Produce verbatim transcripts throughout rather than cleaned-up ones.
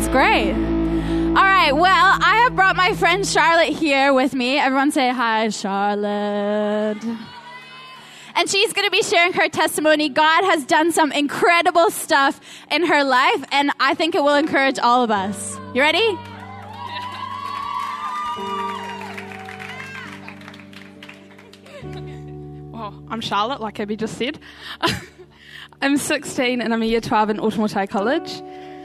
That's great. All right, well, I have brought my friend Charlotte here with me. Everyone say hi, Charlotte. And she's going to be sharing her testimony. God has done some incredible stuff in her life, and I think it will encourage all of us. You ready? Well, I'm Charlotte, like Abby just said. I'm sixteen and I'm a year twelve in Otamotai College.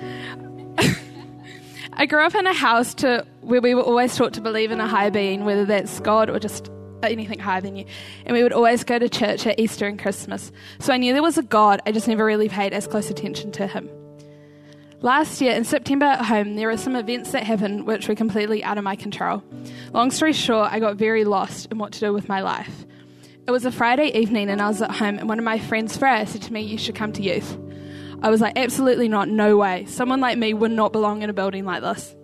I grew up in a house to where we were always taught to believe in a higher being, whether that's God or just anything higher than you. And we would always go to church at Easter and Christmas. So I knew there was a God, I just never really paid as close attention to him. Last year in September at home, there were some events that happened which were completely out of my control. Long story short, I got very lost in what to do with my life. It was a Friday evening and I was at home and one of my friends, Freya, said to me, "You should come to youth." I was like, absolutely not, no way. Someone like me would not belong in a building like this.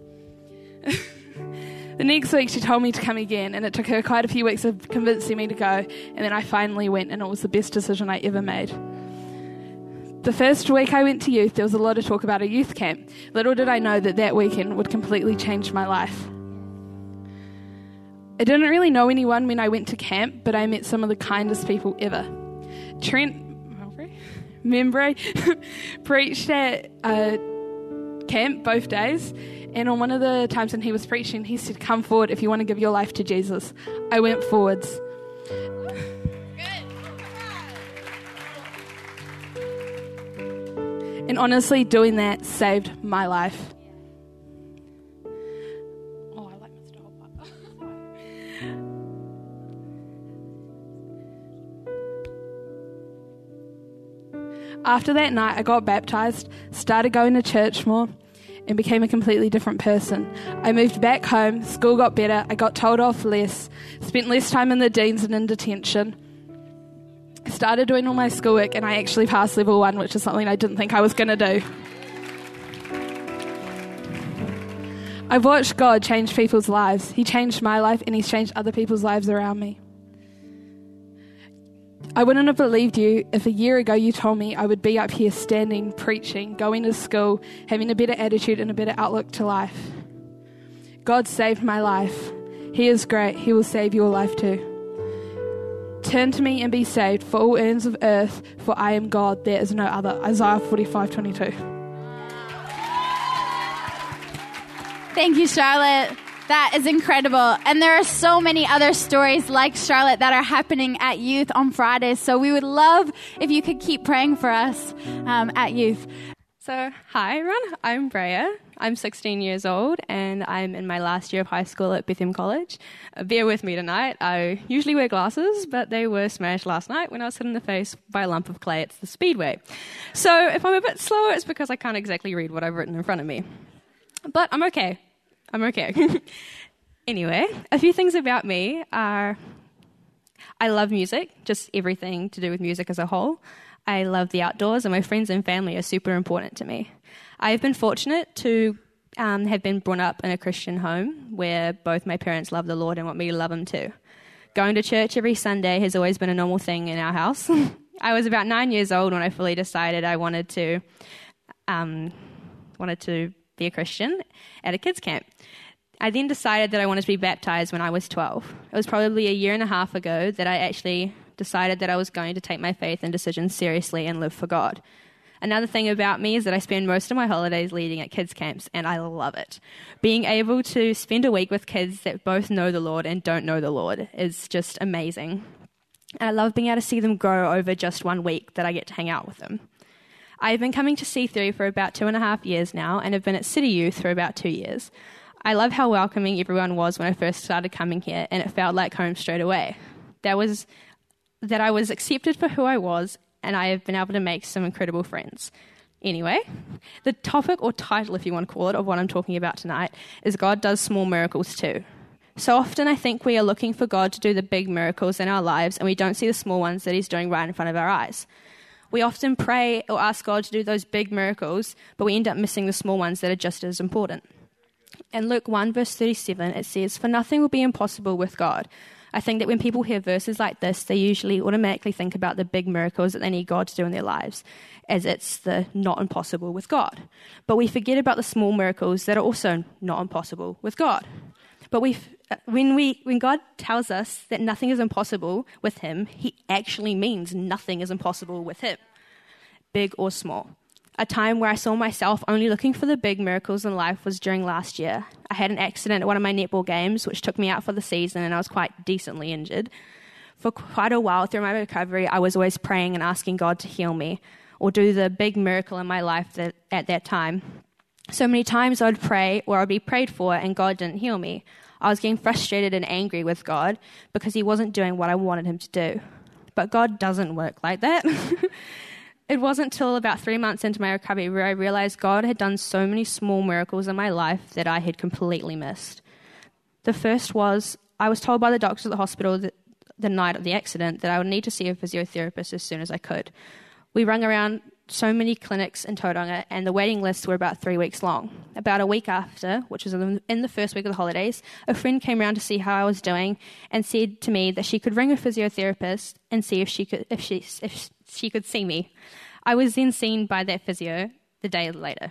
The next week she told me to come again, and it took her quite a few weeks of convincing me to go, and then I finally went, and it was the best decision I ever made. The first week I went to youth, there was a lot of talk about a youth camp. Little did I know that that weekend would completely change my life. I didn't really know anyone when I went to camp, but I met some of the kindest people ever. Trent Membray preached at uh, camp both days, and on one of the times when he was preaching, he said, "Come forward if you want to give your life to Jesus." I went forwards. And honestly, doing that saved my life. Oh, I like Mister Hopper. After that night, I got baptised, started going to church more, and became a completely different person. I moved back home, school got better, I got told off less, spent less time in the deans and in detention. I started doing all my schoolwork, and I actually passed level one, which is something I didn't think I was going to do. I've watched God change people's lives. He changed my life, and he's changed other people's lives around me. I wouldn't have believed you if a year ago you told me I would be up here standing, preaching, going to school, having a better attitude and a better outlook to life. God saved my life. He is great. He will save your life too. Turn to me and be saved, for all ends of earth, for I am God, there is no other. Isaiah forty-five twenty-two. Thank you, Charlotte. That is incredible. And there are so many other stories like Charlotte that are happening at youth on Fridays. So we would love if you could keep praying for us um, at youth. So, hi everyone, I'm Brea. I'm sixteen years old and I'm in my last year of high school at Bethlehem College. Uh, bear with me tonight. I usually wear glasses, but they were smashed last night when I was hit in the face by a lump of clay at the Speedway. So if I'm a bit slower, it's because I can't exactly read what I've written in front of me. But I'm okay. I'm okay. Anyway, a few things about me are I love music, just everything to do with music as a whole. I love the outdoors, and my friends and family are super important to me. I've been fortunate to um, have been brought up in a Christian home where both my parents love the Lord and want me to love him too. Going to church every Sunday has always been a normal thing in our house. I was about nine years old when I fully decided I wanted to um, wanted to be a Christian at a kids camp. I then decided that I wanted to be baptized when I was twelve. It was probably a year and a half ago that I actually decided that I was going to take my faith and decisions seriously and live for God. Another thing about me is that I spend most of my holidays leading at kids camps, and I love it. Being able to spend a week with kids that both know the Lord and don't know the Lord is just amazing. And I love being able to see them grow over just one week that I get to hang out with them. I've been coming to C three for about two and a half years now and have been at City Youth for about two years. I love how welcoming everyone was when I first started coming here, and it felt like home straight away. That was that I was accepted for who I was, and I have been able to make some incredible friends. Anyway, the topic or title, if you want to call it, of what I'm talking about tonight is God does small miracles too. So often I think we are looking for God to do the big miracles in our lives, and we don't see the small ones that he's doing right in front of our eyes. We often pray or ask God to do those big miracles, but we end up missing the small ones that are just as important. In Luke one, verse thirty-seven, it says, "For nothing will be impossible with God." I think that when people hear verses like this, they usually automatically think about the big miracles that they need God to do in their lives, as it's the not impossible with God. But we forget about the small miracles that are also not impossible with God. But we, when we, when God tells us that nothing is impossible with him, he actually means nothing is impossible with him, big or small. A time where I saw myself only looking for the big miracles in life was during last year. I had an accident at one of my netball games, which took me out for the season, and I was quite decently injured. For quite a while through my recovery, I was always praying and asking God to heal me or do the big miracle in my life that, at that time. So many times I'd pray or I'd be prayed for and God didn't heal me. I was getting frustrated and angry with God because he wasn't doing what I wanted him to do. But God doesn't work like that. It wasn't until about three months into my recovery where I realized God had done so many small miracles in my life that I had completely missed. The first was I was told by the doctors at the hospital that the night of the accident that I would need to see a physiotherapist as soon as I could. We rung around so many clinics in Tauranga, and the waiting lists were about three weeks long. About a week after, which was in the first week of the holidays, a friend came around to see how I was doing and said to me that she could ring a physiotherapist and see if she could if she if she could see me. I was then seen by that physio the day later.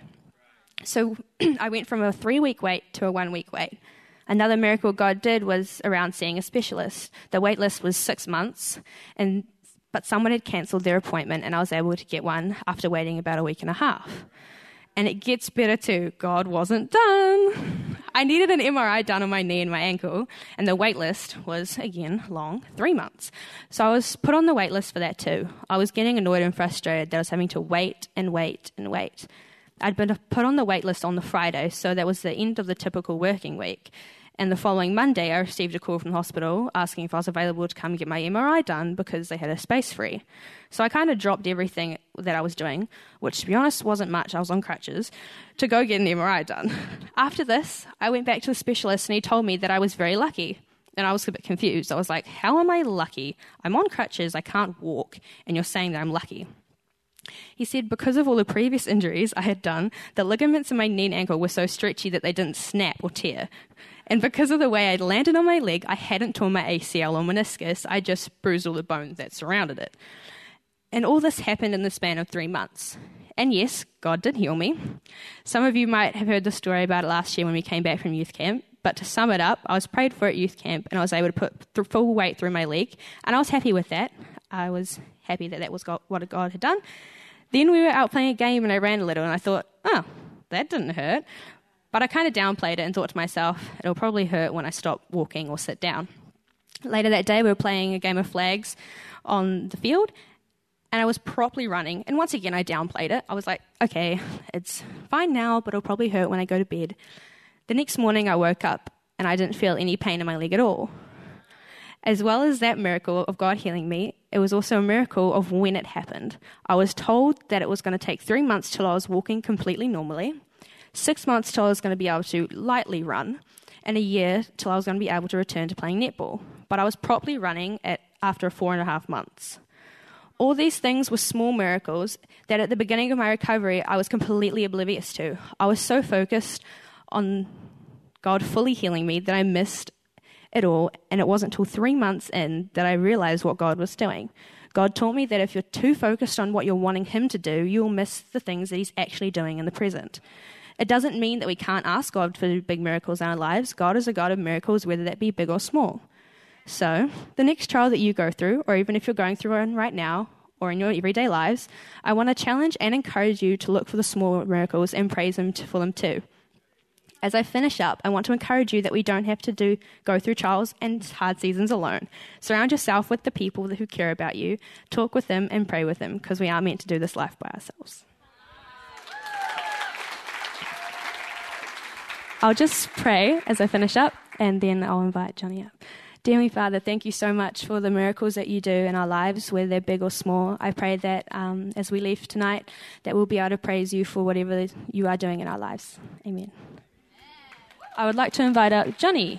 So I went from a three-week wait to a one-week wait. Another miracle God did was around seeing a specialist. The wait list was six months, and but someone had cancelled their appointment, and I was able to get one after waiting about a week and a half. And it gets better too. God wasn't done. I needed an M R I done on my knee and my ankle, and the wait list was, again, long, three months. So I was put on the wait list for that too. I was getting annoyed and frustrated that I was having to wait and wait and wait. I'd been put on the wait list on the Friday, so that was the end of the typical working week. And the following Monday, I received a call from the hospital asking if I was available to come and get my M R I done because they had a space free. So I kind of dropped everything that I was doing, which, to be honest, wasn't much. I was on crutches, to go get an M R I done. After this, I went back to the specialist, and he told me that I was very lucky. And I was a bit confused. I was like, how am I lucky? I'm on crutches, I can't walk, and you're saying that I'm lucky. He said because of all the previous injuries I had done, the ligaments in my knee and ankle were so stretchy that they didn't snap or tear. And because of the way I'd landed on my leg, I hadn't torn my A C L or meniscus, I just bruised all the bones that surrounded it. And all this happened in the span of three months. And yes, God did heal me. Some of you might have heard the story about it last year when we came back from youth camp. But to sum it up, I was prayed for at youth camp, and I was able to put th- full weight through my leg. And I was happy with that. I was happy that that was God, what God had done. Then we were out playing a game, and I ran a little, and I thought, oh, that didn't hurt. But I kind of downplayed it and thought to myself, it'll probably hurt when I stop walking or sit down. Later that day, we were playing a game of flags on the field, and I was properly running. And once again, I downplayed it. I was like, okay, it's fine now, but it'll probably hurt when I go to bed. The next morning, I woke up, and I didn't feel any pain in my leg at all. As well as that miracle of God healing me, it was also a miracle of when it happened. I was told that it was going to take three months till I was walking completely normally, six months till I was going to be able to lightly run, and a year till I was going to be able to return to playing netball. But I was properly running at after four and a half months. All these things were small miracles that at the beginning of my recovery I was completely oblivious to. I was so focused on God fully healing me that I missed it all, and it wasn't until three months in that I realized what God was doing. God taught me that if you're too focused on what you're wanting him to do, you'll miss the things that he's actually doing in the present. It doesn't mean that we can't ask God for big miracles in our lives. God is a God of miracles, whether that be big or small. So the next trial that you go through, or even if you're going through one right now, or in your everyday lives, I want to challenge and encourage you to look for the small miracles and praise him for them too. As I finish up, I want to encourage you that we don't have to do go through trials and hard seasons alone. Surround yourself with the people who care about you. Talk with them and pray with them, because we are meant to do this life by ourselves. I'll just pray as I finish up, and then I'll invite Johnny up. Dear Heavenly Father, thank you so much for the miracles that you do in our lives, whether they're big or small. I pray that um, as we leave tonight, that we'll be able to praise you for whatever you are doing in our lives. Amen. I would like to invite up Johnny.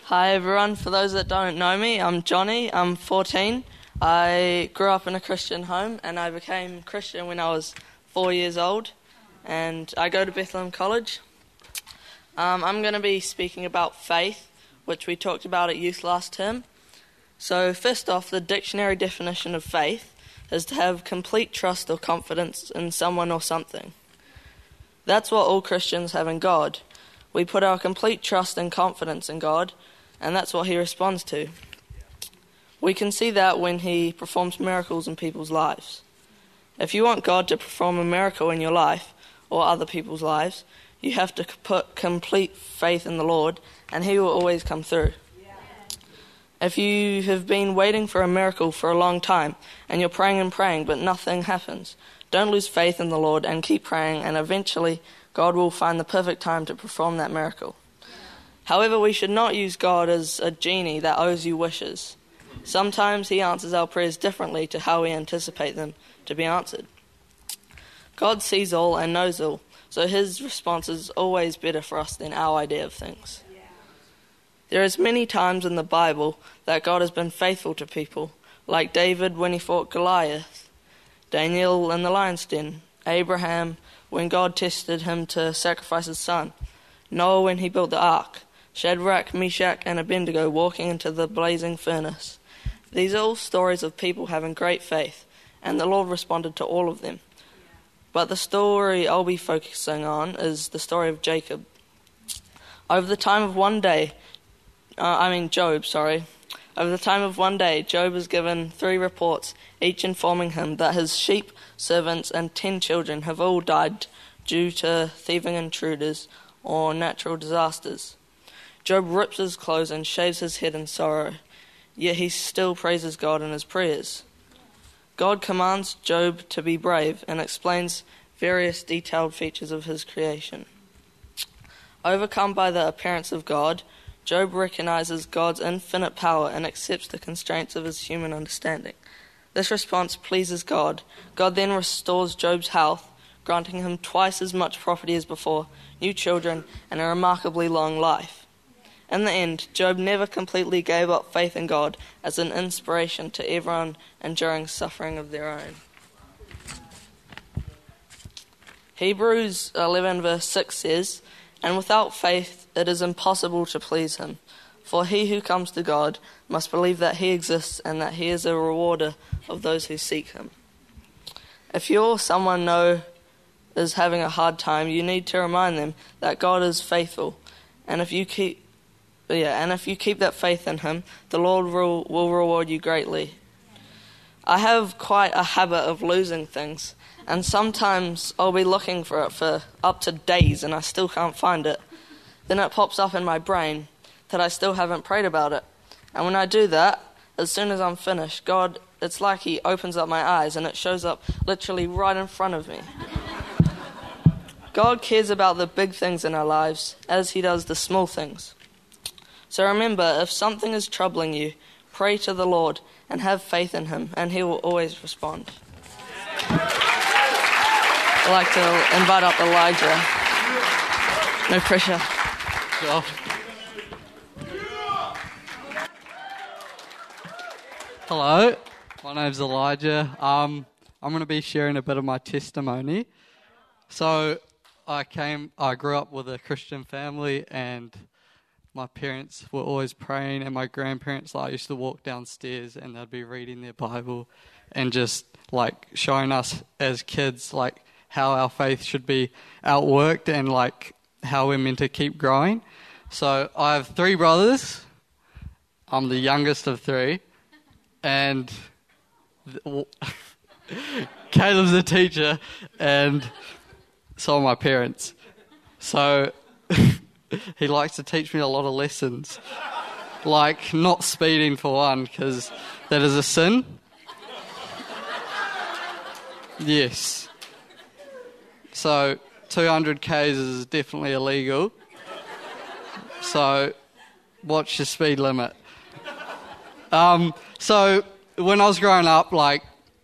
Hi everyone, for those that don't know me, I'm Johnny, I'm fourteen. I grew up in a Christian home and I became Christian when I was four years old, and I go to Bethlehem College. Um, I'm going to be speaking about faith, which we talked about at youth last term. So first off, the dictionary definition of faith is to have complete trust or confidence in someone or something. That's what all Christians have in God. We put our complete trust and confidence in God, and that's what he responds to. We can see that when he performs miracles in people's lives. If you want God to perform a miracle in your life or other people's lives, you have to put complete faith in the Lord, and he will always come through. If you have been waiting for a miracle for a long time and you're praying and praying but nothing happens, don't lose faith in the Lord and keep praying, and eventually God will find the perfect time to perform that miracle. However, we should not use God as a genie that owes you wishes. Sometimes he answers our prayers differently to how we anticipate them to be answered. God sees all and knows all, so his response is always better for us than our idea of things. There is many times in the Bible that God has been faithful to people, like David when he fought Goliath, Daniel in the lion's den, Abraham when God tested him to sacrifice his son, Noah when he built the ark, Shadrach, Meshach, and Abednego walking into the blazing furnace. These are all stories of people having great faith, and the Lord responded to all of them. But the story I'll be focusing on is the story of Jacob. Over the time of one day, uh, I mean Job, sorry. Over the time of one day, Job is given three reports, each informing him that his sheep, servants, and ten children have all died due to thieving intruders or natural disasters. Job rips his clothes and shaves his head in sorrow, yet he still praises God in his prayers. God commands Job to be brave and explains various detailed features of his creation. Overcome by the appearance of God, Job recognizes God's infinite power and accepts the constraints of his human understanding. This response pleases God. God then restores Job's health, granting him twice as much property as before, new children, and a remarkably long life. In the end, Job never completely gave up faith in God as an inspiration to everyone enduring suffering of their own. Hebrews eleven verse six says, "And without faith it is impossible to please him. For he who comes to God must believe that he exists and that he is a rewarder of those who seek him." If you're someone know is having a hard time, you need to remind them that God is faithful, and if you keep Yeah, and if you keep that faith in him, the Lord will, will reward you greatly. I have quite a habit of losing things, and sometimes I'll be looking for it for up to days and I still can't find it. Then it pops up in my brain that I still haven't prayed about it. And when I do that, as soon as I'm finished, God, it's like he opens up my eyes and it shows up literally right in front of me. God cares about the big things in our lives as he does the small things. So remember, if something is troubling you, pray to the Lord and have faith in him, and he will always respond. I'd like to invite up Elijah. No pressure. Hello, my name's Elijah. Um, I'm going to be sharing a bit of my testimony. So I came, I grew up with a Christian family, and my parents were always praying, and my grandparents, like, used to walk downstairs and they'd be reading their Bible and just like showing us as kids like how our faith should be outworked and like how we're meant to keep growing. So I have three brothers. I'm the youngest of three, and th- Caleb's a teacher, and so are my parents. So he likes to teach me a lot of lessons, like not speeding for one, because that is a sin. Yes. So two hundred kays is definitely illegal. So watch your speed limit. Um, so when I was growing up, like,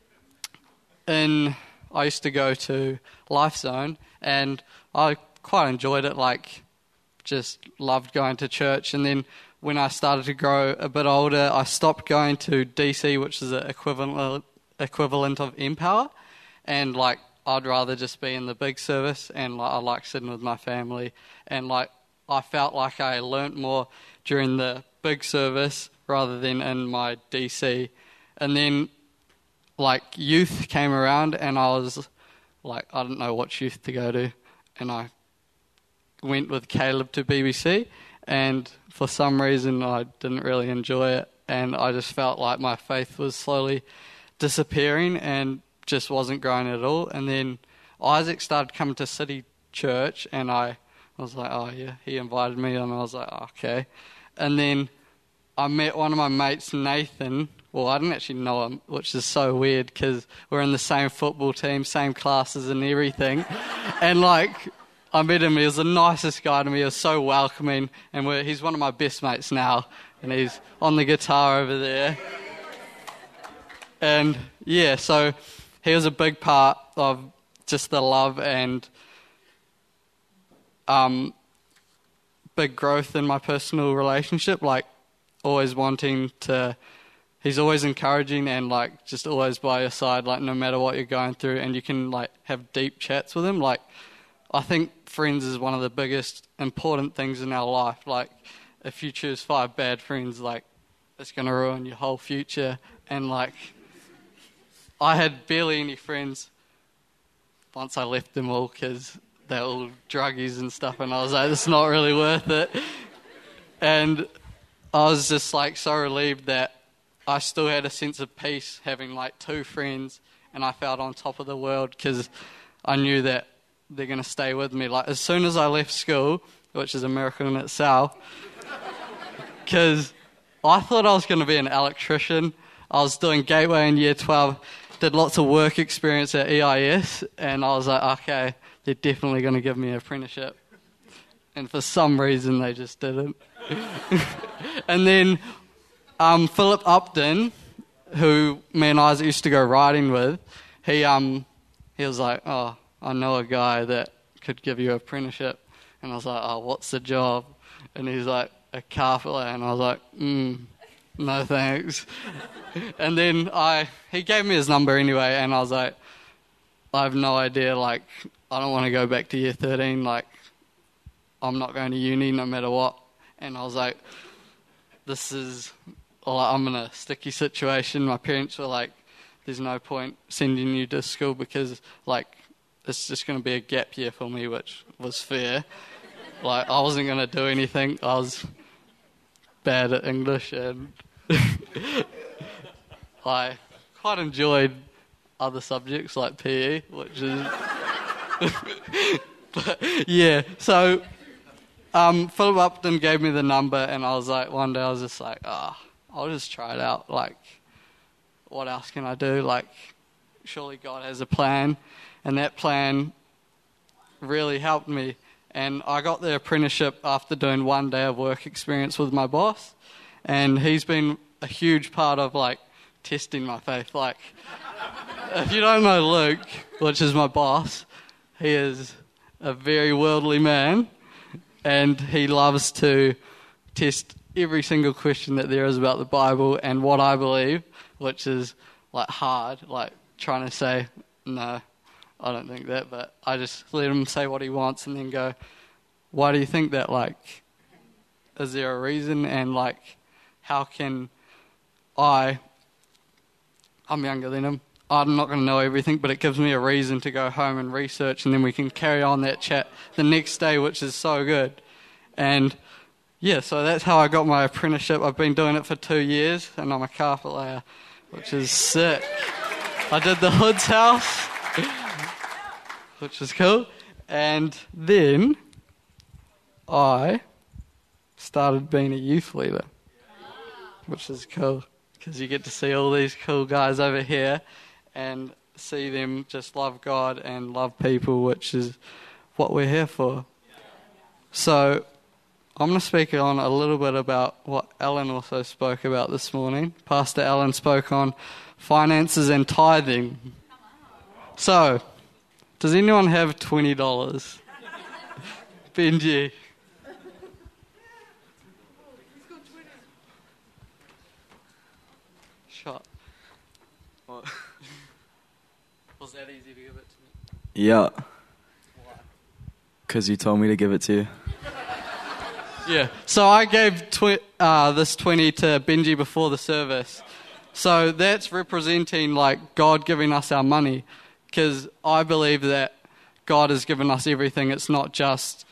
in I used to go to Life Zone, and I quite enjoyed it, like, just loved going to church. And then when I started to grow a bit older, I stopped going to D C, which is the equivalent equivalent of Empower, and like I'd rather just be in the big service, and like I like sitting with my family, and like I felt like I learnt more during the big service rather than in my D C. And then like youth came around, and I was like, I didn't know what youth to go to, and I went with Caleb to B B C, and for some reason I didn't really enjoy it, and I just felt like my faith was slowly disappearing and just wasn't growing at all. And then Isaac started coming to City Church, and I was like, oh yeah, he invited me, and I was like, oh, okay. And then I met one of my mates, Nathan. Well, I didn't actually know him, which is so weird because we're in the same football team, same classes and everything. And like, I met him, he was the nicest guy to me, he was so welcoming, and we're, he's one of my best mates now, and he's on the guitar over there. And yeah, so he was a big part of just the love and um, big growth in my personal relationship, like always wanting to, he's always encouraging and like just always by your side, like no matter what you're going through, and you can like have deep chats with him. Like I think friends is one of the biggest important things in our life. Like if you choose five bad friends, like it's going to ruin your whole future. And like I had barely any friends once I left them all because they're all druggies and stuff, and I was like, it's not really worth it. And I was just like so relieved that I still had a sense of peace having like two friends, and I felt on top of the world because I knew that they're going to stay with me. Like as soon as I left school, which is a miracle in itself, because I thought I was going to be an electrician. I was doing Gateway in year twelve, did lots of work experience at E I S, and I was like, okay, they're definitely going to give me an apprenticeship. And for some reason, they just didn't. And then um, Philip Upton, who me and Isaac used to go riding with, he um he was like, oh, I know a guy that could give you an apprenticeship. And I was like, oh, what's the job? And he's like, a carpenter. And I was like, mm, no thanks. And then I he gave me his number anyway, and I was like, I have no idea, like, I don't want to go back to year thirteen, like, I'm not going to uni no matter what. And I was like, this is, like, I'm in a sticky situation. My parents were like, there's no point sending you to school because, like, it's just going to be a gap year for me, which was fair. Like, I wasn't going to do anything. I was bad at English, and I quite enjoyed other subjects like P E, which is... But, yeah, so um, Philip Upton gave me the number, and I was like, one day I was just like, ah, oh, I'll just try it out. Like, what else can I do? Like, surely God has a plan, and that plan really helped me. And I got the apprenticeship after doing one day of work experience with my boss, and he's been a huge part of, like, testing my faith. Like, if you don't know Luke, which is my boss, he is a very worldly man, and he loves to test every single question that there is about the Bible and what I believe, which is, like, hard, like, trying to say, no, I don't think that, but I just let him say what he wants and then go, why do you think that? Like, is there a reason? And, like, how can I, I'm younger than him, I'm not going to know everything, but it gives me a reason to go home and research, and then we can carry on that chat the next day, which is so good. And, yeah, so that's how I got my apprenticeship. I've been doing it for two years, and I'm a carpet layer, which is sick. I did the Hood's house, which is cool. And then I started being a youth leader, which is cool, because you get to see all these cool guys over here and see them just love God and love people, which is what we're here for. So I'm going to speak on a little bit about what Alan also spoke about this morning. Pastor Alan spoke on finances and tithing. So, does anyone have twenty dollars? Benji. shot. What? Was that easy to give it to me? Yeah. Why? Because you told me to give it to you. Yeah. So I gave twi- uh, this twenty to Benji before the service. So that's representing like God giving us our money, because I believe that God has given us everything. It's not just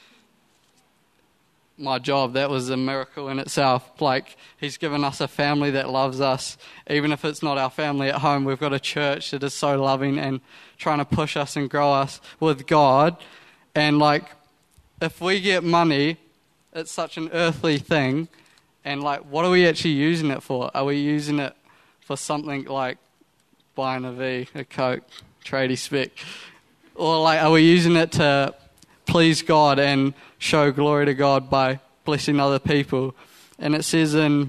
my job. That was a miracle in itself. Like, he's given us a family that loves us. Even if it's not our family at home, we've got a church that is so loving and trying to push us and grow us with God. And like, if we get money, it's such an earthly thing. And like, what are we actually using it for? Are we using it for something like buying a V, a Coke, tradie spec? Or like, are we using it to please God and show glory to God by blessing other people? And it says in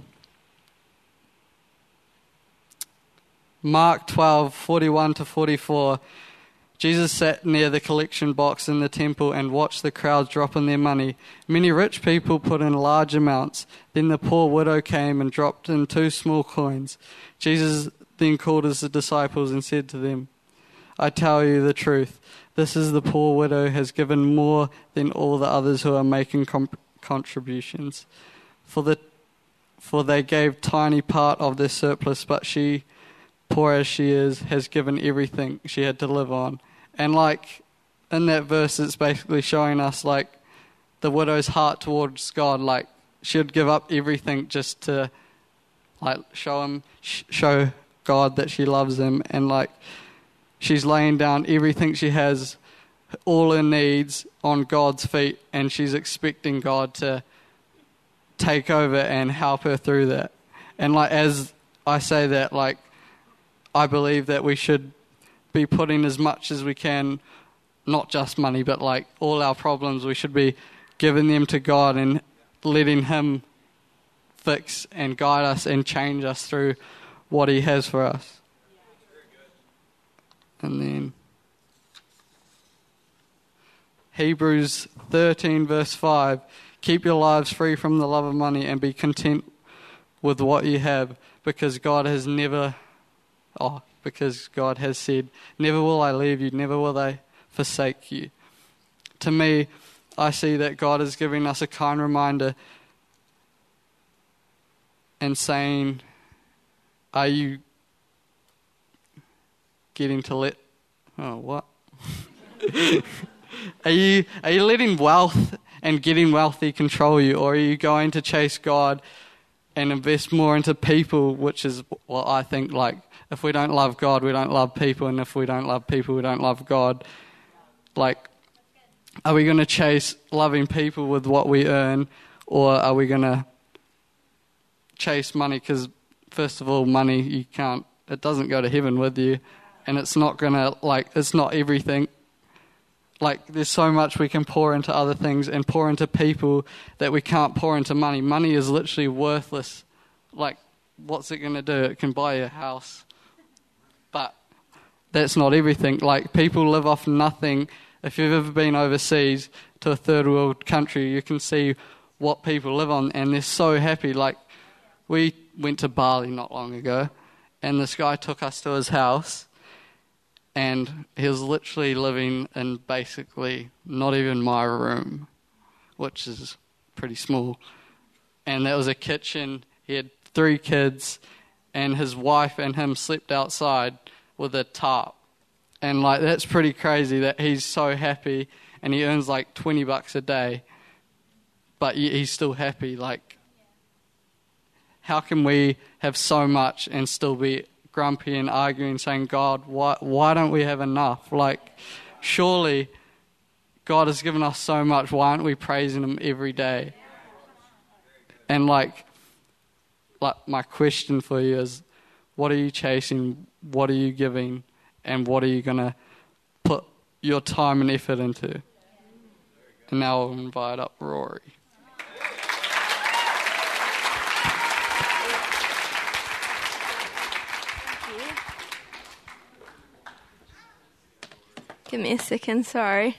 Mark twelve, forty-one to forty-four, Jesus sat near the collection box in the temple and watched the crowds drop in their money. Many rich people put in large amounts. Then the poor widow came and dropped in two small coins. Jesus then called his disciples and said to them, I tell you the truth, this is the poor widow has given more than all the others who are making comp- contributions. For the for they gave tiny part of their surplus, but she, poor as she is, has given everything she had to live on. And like, in that verse, it's basically showing us like the widow's heart towards God. Like, she'd give up everything just to like show him, sh- show God that she loves him. And like, she's laying down everything she has, all her needs, on God's feet, and she's expecting God to take over and help her through that. And like, as I say that, like, I believe that we should be putting as much as we can, not just money, but like all our problems, we should be giving them to God and letting him fix and guide us and change us through what he has for us. And then Hebrews thirteen verse five, keep your lives free from the love of money and be content with what you have, because God has never, oh, because God has said, never will I leave you, never will I forsake you. To me, I see that God is giving us a kind reminder and saying, are you getting to let, oh, what? Are you are you letting wealth and getting wealthy control you, or are you going to chase God and invest more into people, which is what I think, like, if we don't love God, we don't love people, and if we don't love people, we don't love God. Like, are we going to chase loving people with what we earn, or are we going to chase money? Because, first of all, money, you can't, it doesn't go to heaven with you, and it's not going to, like, it's not everything. Like, there's so much we can pour into other things and pour into people that we can't pour into money. Money is literally worthless. Like, what's it going to do? It can buy you a house. But that's not everything. Like, people live off nothing. If you've ever been overseas to a third world country, you can see what people live on, and they're so happy. Like, we went to Bali not long ago, and this guy took us to his house, and he was literally living in basically not even my room, which is pretty small. And there was a kitchen. He had three kids, and his wife and him slept outside with a tarp. And like, that's pretty crazy that he's so happy, and he earns like twenty bucks a day, but he's still happy. Like, how can we have so much and still be grumpy and arguing, saying, God, why why don't we have enough? Like, surely God has given us so much. Why aren't we praising him every day? And like, like my question for you is, what are you chasing? What are you giving? And what are you going to put your time and effort into? And now I'll invite up Rory. Give me a second, sorry.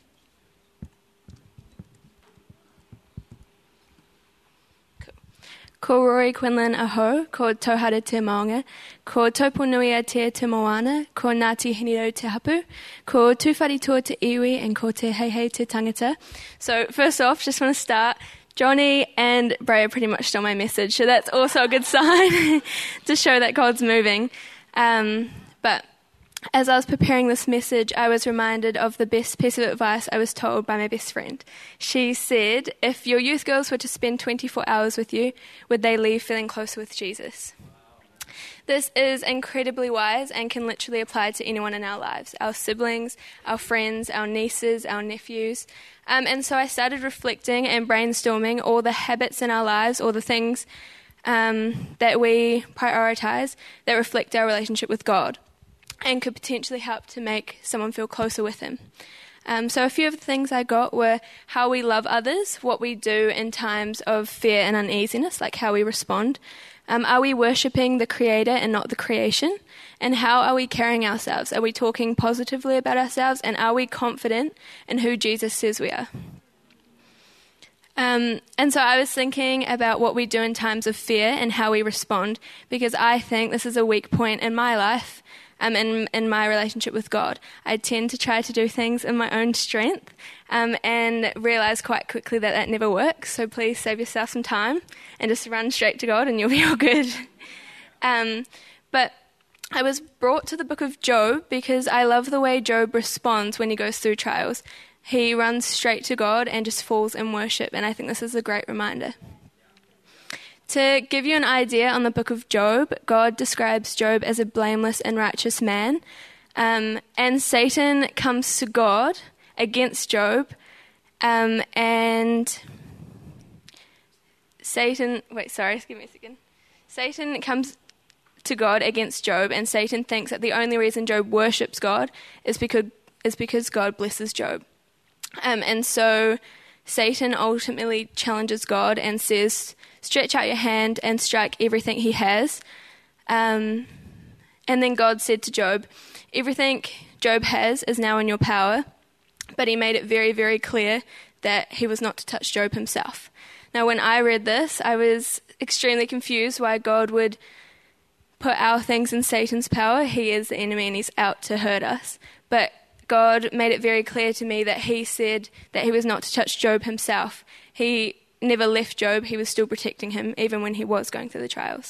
Cool. Ko Rory Quinlan aho, ko Tauhara te maonga, ko Tauponuia te te moana, ko Ngāti Hiniro te hapu, ko Tūwharitua te iwi, and ko te heihei te tangata. So first off, just want to start, Johnny and Brea pretty much stole my message, so that's also a good sign to show that God's moving. Um, but as I was preparing this message, I was reminded of the best piece of advice I was told by my best friend. She said, if your youth girls were to spend twenty-four hours with you, would they leave feeling closer with Jesus? This is incredibly wise and can literally apply to anyone in our lives, our siblings, our friends, our nieces, our nephews. Um, and so I started reflecting and brainstorming all the habits in our lives, all the things um, that we prioritize that reflect our relationship with God and could potentially help to make someone feel closer with him. Um, so a few of the things I got were how we love others, what we do in times of fear and uneasiness, like how we respond. Um, are we worshipping the Creator and not the creation? And how are we carrying ourselves? Are we talking positively about ourselves? And are we confident in who Jesus says we are? Um, and so I was thinking about what we do in times of fear and how we respond, because I think this is a weak point in my life. Um, in, in my relationship with God. I tend to try to do things in my own strength um, and realise quite quickly that that never works. So please save yourself some time and just run straight to God and you'll be all good. um, but I was brought to the book of Job because I love the way Job responds when he goes through trials. He runs straight to God and just falls in worship, and I think this is a great reminder. To give you an idea on the book of Job, God describes Job as a blameless and righteous man, um, and Satan comes to God against Job, um, and Satan, wait, sorry, give me a second. Satan comes to God against Job, and Satan thinks that the only reason Job worships God is because, is because God blesses Job. Um, and so Satan ultimately challenges God and says, stretch out your hand and strike everything he has. Um, and then God said to Job, everything Job has is now in your power, but he made it very, very clear that he was not to touch Job himself. Now, when I read this, I was extremely confused why God would put our things in Satan's power. He is the enemy and he's out to hurt us. But God made it very clear to me that he said that he was not to touch Job himself. He never left Job. He was still protecting him, even when he was going through the trials.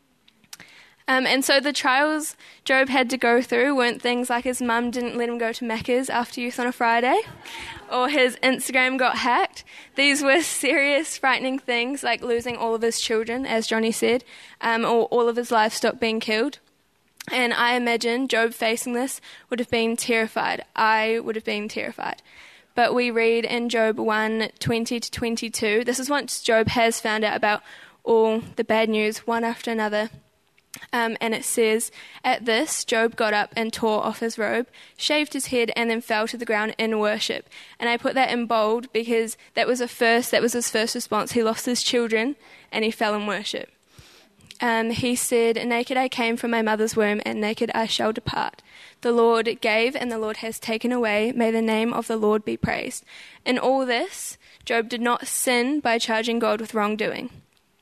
Um, and so the trials Job had to go through weren't things like his mum didn't let him go to Macca's after youth on a Friday, or his Instagram got hacked. These were serious, frightening things like losing all of his children, as Johnny said, um, or all of his livestock being killed. And I imagine Job facing this would have been terrified. I would have been terrified. But we read in Job one, twenty to twenty-two, this is once Job has found out about all the bad news, one after another. Um, and it says, at this, Job got up and tore off his robe, shaved his head, and then fell to the ground in worship. And I put that in bold because that was a first, that was his first response. He lost his children and he fell in worship. Um, he said, naked I came from my mother's womb, and naked I shall depart. The Lord gave, and the Lord has taken away. May the name of the Lord be praised. In all this, Job did not sin by charging God with wrongdoing.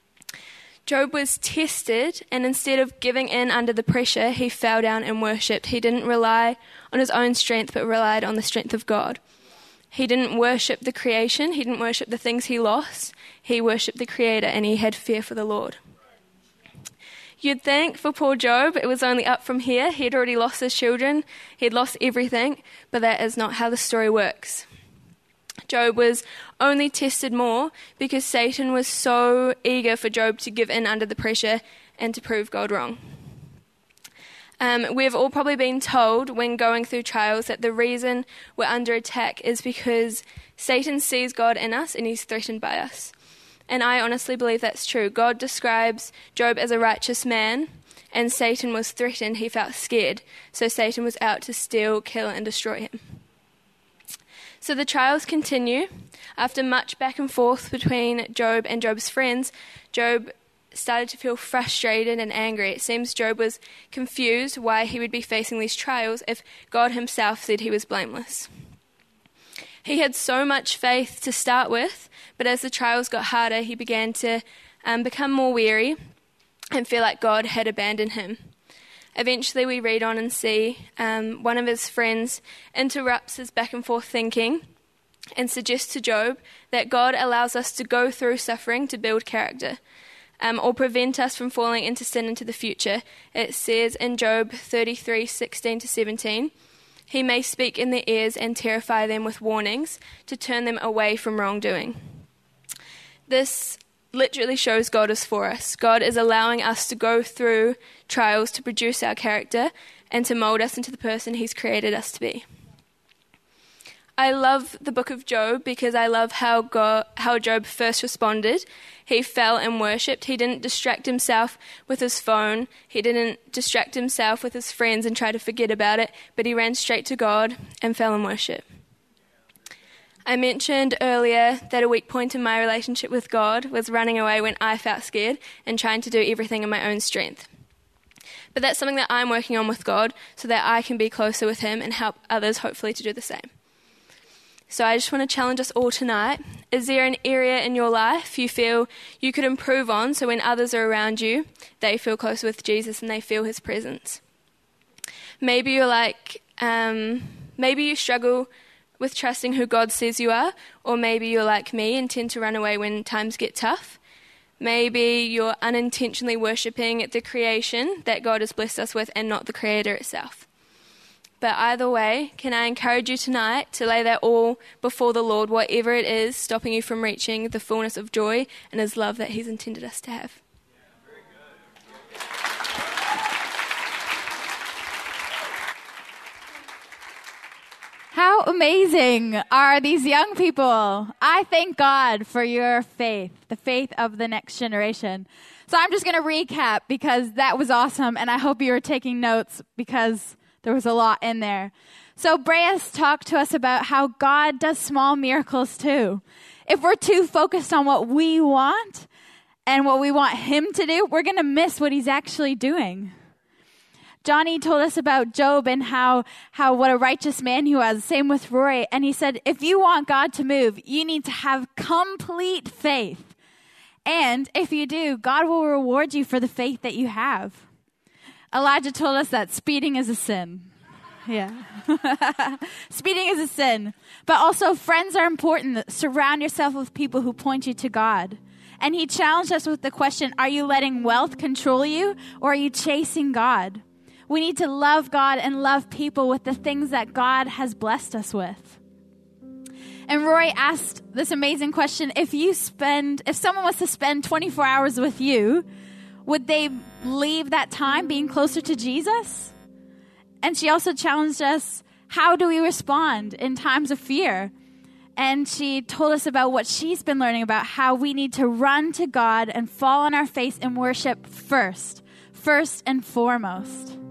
Job was tested, and instead of giving in under the pressure, he fell down and worshipped. He didn't rely on his own strength, but relied on the strength of God. He didn't worship the creation. He didn't worship the things he lost. He worshipped the Creator, and he had fear for the Lord. You'd think for poor Job it was only up from here. He'd already lost his children. He'd lost everything, but that is not how the story works. Job was only tested more because Satan was so eager for Job to give in under the pressure and to prove God wrong. Um, we've all probably been told when going through trials that the reason we're under attack is because Satan sees God in us and he's threatened by us. And I honestly believe that's true. God describes Job as a righteous man, and Satan was threatened. He felt scared. So Satan was out to steal, kill, and destroy him. So the trials continue. After much back and forth between Job and Job's friends, Job started to feel frustrated and angry. It seems Job was confused why he would be facing these trials if God himself said he was blameless. He had so much faith to start with, but as the trials got harder, he began to um, become more weary, and feel like God had abandoned him. Eventually, we read on and see um, one of his friends interrupts his back and forth thinking and suggests to Job that God allows us to go through suffering to build character, um, or prevent us from falling into sin into the future. It says in Job thirty-three, sixteen to seventeen, he may speak in their ears and terrify them with warnings to turn them away from wrongdoing. This literally shows God is for us. God is allowing us to go through trials to produce our character and to mold us into the person he's created us to be. I love the book of Job because I love how God, how Job first responded. He fell and worshipped. He didn't distract himself with his phone. He didn't distract himself with his friends and try to forget about it, but he ran straight to God and fell in worship. I mentioned earlier that a weak point in my relationship with God was running away when I felt scared and trying to do everything in my own strength. But that's something that I'm working on with God so that I can be closer with him and help others hopefully to do the same. So I just want to challenge us all tonight. Is there an area in your life you feel you could improve on so when others are around you, they feel closer with Jesus and they feel his presence? Maybe you're like, um, maybe you struggle with trusting who God says you are, or maybe you're like me and tend to run away when times get tough. Maybe you're unintentionally worshipping the creation that God has blessed us with and not the Creator itself. But either way, can I encourage you tonight to lay that all before the Lord, whatever it is stopping you from reaching the fullness of joy and his love that he's intended us to have. How amazing are these young people? I thank God for your faith, the faith of the next generation. So I'm just going to recap because that was awesome, and I hope you were taking notes because there was a lot in there. So Brea's talked to us about how God does small miracles too. If we're too focused on what we want and what we want him to do, we're going to miss what he's actually doing. Johnny told us about Job and how, how what a righteous man he was. Same with Rory. And he said, if you want God to move, you need to have complete faith. And if you do, God will reward you for the faith that you have. Elijah told us that speeding is a sin. Yeah. Speeding is a sin. But also friends are important. Surround yourself with people who point you to God. And he challenged us with the question, are you letting wealth control you or are you chasing God? We need to love God and love people with the things that God has blessed us with. And Roy asked this amazing question, if you spend, if someone was to spend twenty-four hours with you, would they leave that time being closer to Jesus? And she also challenged us, how do we respond in times of fear? And she told us about what she's been learning about how we need to run to God and fall on our face and worship first, first and foremost.